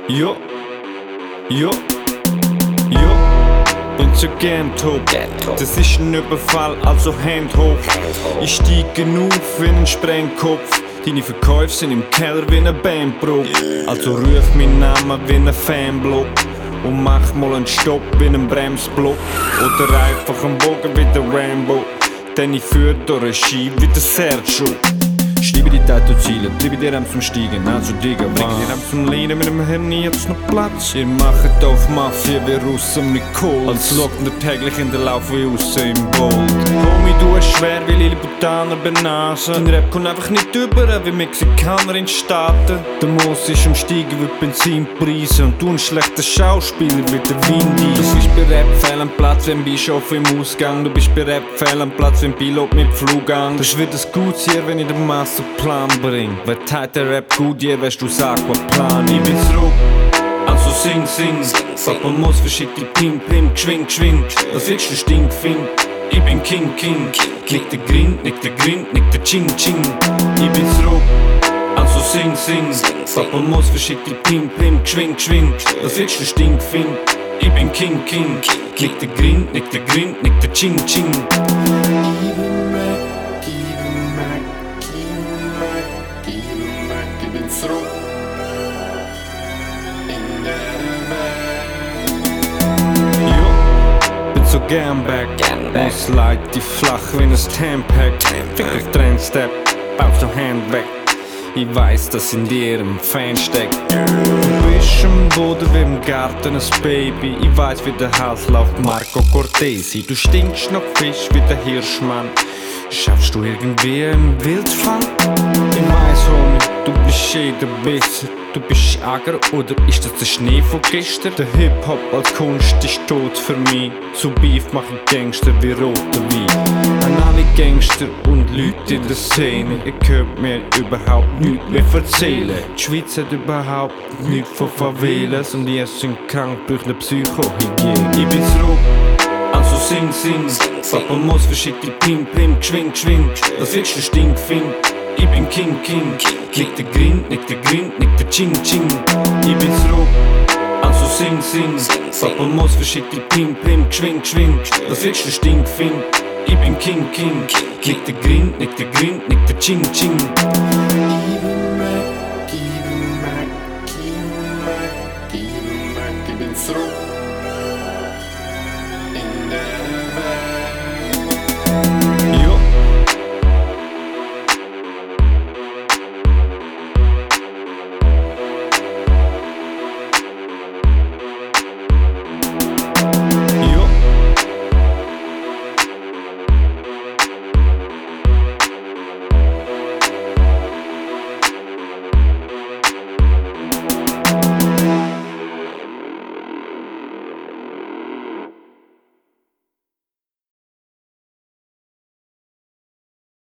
Jo, jo, jo, bin so gern tot. Das ist ein Überfall, also Hand hoch. Ich steige auf wie ein Sprengkopf. Deine Verkäufe sind im Keller wie ein Bandbruch. Also ruf meinen Namen wie ein Fanblock und mach mal einen Stopp wie ein Bremsblock. Oder einfach einen Bogen wie der Rambo. Denn ich führe durch eine Scheibe wie der Sergio. Schreibe die Tattoo-Ziele, bleibe dir am zum Steigen, also Digga, bring dir am zum Leinen, mit dem Hirn jetzt noch Platz. Ihr macht auf Mafia wie Russen mit Kohl, als lockt ihr täglich in der Lauf wie Usain Bolt. Homie, du hast schwer wie Lilliputaner Benasen. Dein Rap kommt einfach nicht über wie Mexikaner in Staaten. Der Moos ist am Steigen wie Benzinpreise und du ein schlechter Schauspieler wie der Windy. Du bist bei Rap fehl am Platz wie ein Bischof im Ausgang. Du bist bei Rap fehl am Platz wie ein Pilot mit Flugangst. Das wird ein gutes Jahr, wenn ich den Plan bring. Wer teilt der Rap gut, je weißt du, sag was Plan. Ich bin zurück, also sing. Papa muss verschickt die Pim, geschwing. Was willst du Stinkfind? Ich bin King. Nicht der Grind, nicht der Ching. Ich bin zurück, also sing. Papa muss verschickt die Pim, geschwing. Was willst du Stinkfind? Ich bin King. Nicht der Grind, nicht der Ching. So gern back, muss leid die flach wie ein Tampack. Fick auf Trendstep, baust noch Hand weg. Ich weiss, dass in dir ein Fan steckt. Du bist am Boden wie im Garten ein Baby. Ich weiss, wie der Hals läuft Marco Cortesi. Du stinkst noch Fisch wie der Hirschmann. Schaffst du irgendwie einen Wildfang? Ich weiss, Homie, du bist jeder besser. Du bist Ager oder ist das der Schnee von gestern? Der Hip-Hop als Kunst ist tot für mich. Zu Beef mach ich Gangster wie roter Wein. An alle Gangster und Leute in der Szene, ihr könnt mir überhaupt nichts mehr erzählen. Die Schweiz hat überhaupt nichts von Favelas und ihr sind krank durch eine Psychohygiene. Ich bin zurück, also sing. Papa muss verschickt die Pim, geschwing. Was willst du Stinkfind? Ich bin King. Nicht der Grind, nicht der Ching. Ich bin zurück, also sing. Papa muss verschickt die Pim, geschwing. Was willst du Stinkfind? Ich bin King. Nicht der Grind, nicht der Ching.